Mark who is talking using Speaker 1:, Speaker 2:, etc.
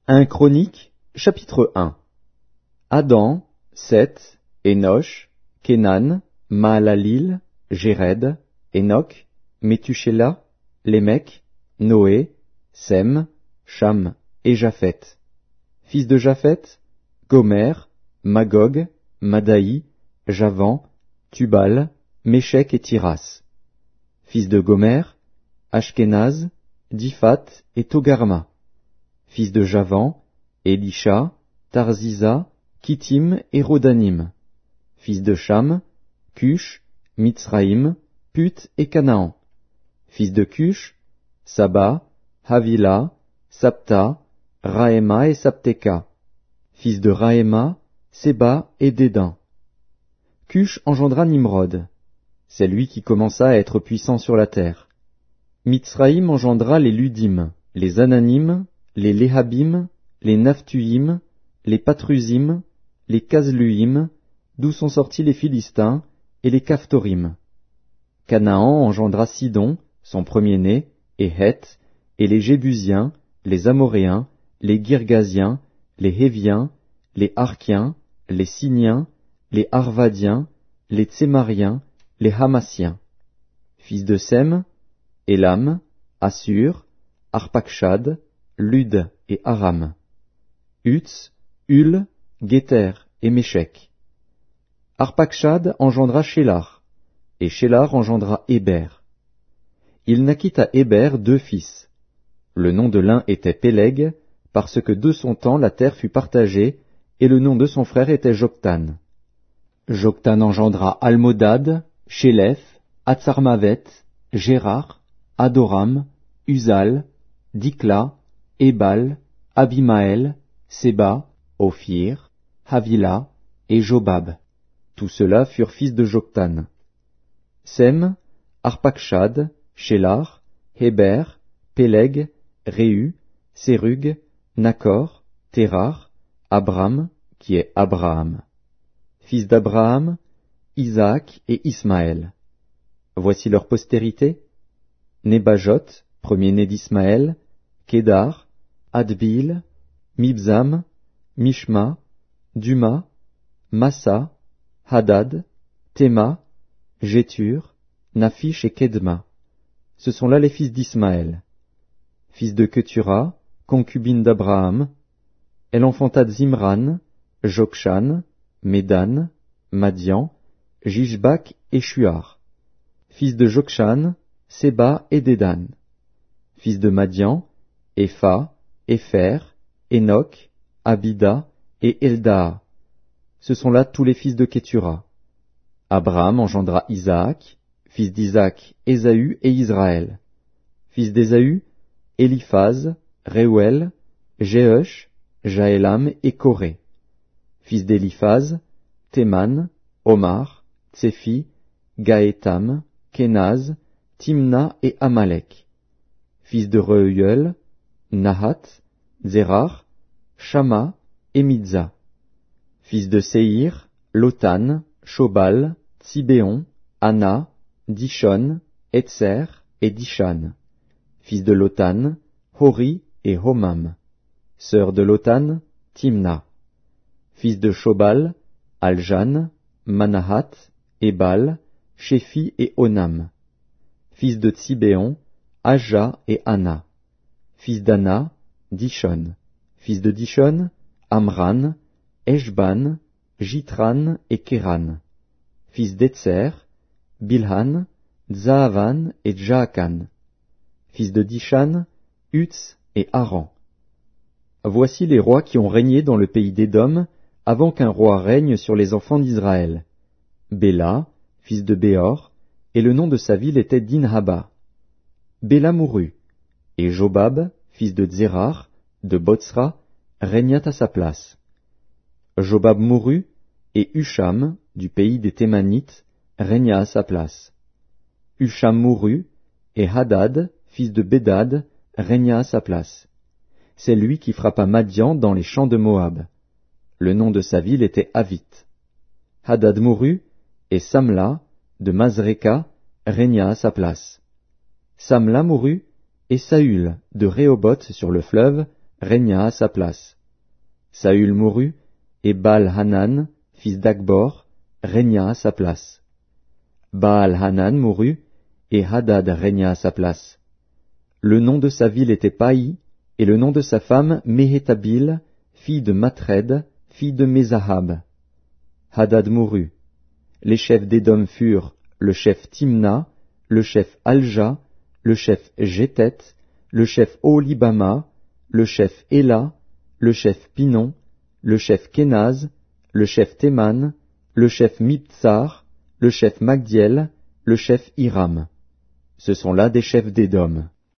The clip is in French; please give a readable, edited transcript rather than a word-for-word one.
Speaker 1: 1 Chroniques, chapitre 1. Adam, Seth, Énosh, Kénan, Mahalalil, Jéred, Enoch, Méthusélah, Lémec, Noé, Sem, Cham et Japheth. Fils de Japheth, Gomer, Magog, Madaï, Javan, Tubal, Méchec et Tiras. Fils de Gomer, Ashkenaz, Diphat et Togarma. Fils de Javan, Elisha, Tarzisa, Kittim et Rodanim. Fils de Cham, Cush, Mitzraïm, Put et Canaan. Fils de Cush, Saba, Havila, Sapta, Raéma et Sapteka. Fils de Raéma, Séba et Dédan. Cush engendra Nimrod. C'est lui qui commença à être puissant sur la terre. Mitzraïm engendra les Ludim, les Ananim, les Léhabim, les Naphtuim, les Patrusim, les Casluim, d'où sont sortis les Philistins, et les Caphtorim. Canaan engendra Sidon, son premier-né, et Heth, et les Jébusiens, les Amoréens, les Girgasiens, les Héviens, les Arkiens, les Siniens, les Arvadiens, les Tsémariens, les Hamassiens. Fils de Sem, Élam, Assur, Arpakshad, Lud et Aram. Uts, Hul, Géter et Méchec. Arpakshad engendra Shélar, et Shélar engendra Héber. Il naquit à Héber 2 fils. Le nom de l'un était Péleg, parce que de son temps la terre fut partagée, et le nom de son frère était Joktan. Joktan engendra Almodad, Shélef, Hatsarmavet, Gérar, Adoram, Uzal, Dikla, Ébal, Abimaël, Séba, Ophir, Havila et Jobab. Tous ceux-là furent fils de Joktan. Sem, Arpakshad, Shélar, Héber, Péleg, Réu, Sérug, Nakor, Térar, Abram, qui est Abraham. Fils d'Abraham, Isaac et Ismaël. Voici leur postérité. Nébajot, premier-né d'Ismaël, Kédar, Adbil, Mibzam, Mishma, Duma, Massa, Hadad, Théma, Jétur, Naphish et Kedma. Ce sont là les fils d'Ismaël. Fils de Ketura, concubine d'Abraham, elle enfanta Zimran, Jokshan, Médan, Madian, Jishbak et Shuar. Fils de Jokshan, Séba et Dédan. Fils de Madian, Epha, Épher, Enoch, Abida et Eldaa. Ce sont là tous les fils de Ketura. Abraham engendra Isaac, fils d'Isaac, Ésaü et Israël. Fils d'Ésaü, Éliphaz, Réuel, Jéhush, Jaélam et Coré. Fils d'Éliphaz, Théman, Omar, Tsefi, Gaétam, Kénaz, Timna et Amalek. Fils de Reuel, Nahat, Zérar, Shama et Midza. Fils de Séhir, Lotan, Shobal, Tsibéon, Anna, Dishon, Etzer et Dishan. Fils de Lotan, Hori et Homam. Sœur de Lotan, Timna. Fils de Shobal, Aljan, Manahat, Ebal, Shéphi et Onam. Fils de Tsibéon, Aja et Anna. Fils d'Anna, Dishon. Fils de Dishon, Amran, Eshban, Jitran et Kéran. Fils d'Etzer, Bilhan, Zaavan et Jaakan. Fils de Dishan, Uts et Aran. Voici les rois qui ont régné dans le pays d'Édom, avant qu'un roi règne sur les enfants d'Israël. Béla, fils de Béor, et le nom de sa ville était Dinhaba. Béla mourut, et Jobab, fils de Zérar, de Botsra, régna à sa place. Jobab mourut, et Husham, du pays des Thémanites, régna à sa place. Husham mourut, et Hadad, fils de Bédad, régna à sa place. C'est lui qui frappa Madian dans les champs de Moab. Le nom de sa ville était Avit. Hadad mourut, et Samla, de Mazreka, régna à sa place. Samla mourut, et Saül, de Rehoboth sur le fleuve, régna à sa place. Saül mourut, et Baal-Hanan, fils d'Akbor, régna à sa place. Baal-Hanan mourut, et Hadad régna à sa place. Le nom de sa ville était Paï, et le nom de sa femme Méhétabil, fille de Matred, fille de Mézahab. Hadad mourut. Les chefs d'Édom furent le chef Timna, le chef Alja, le chef Jétet, le chef Oholibama, le chef Éla, le chef Pinon, le chef Kénaz, le chef Théman, le chef Mibtsar, le chef Magdiel, le chef Hiram. Ce sont là des chefs d'Édom.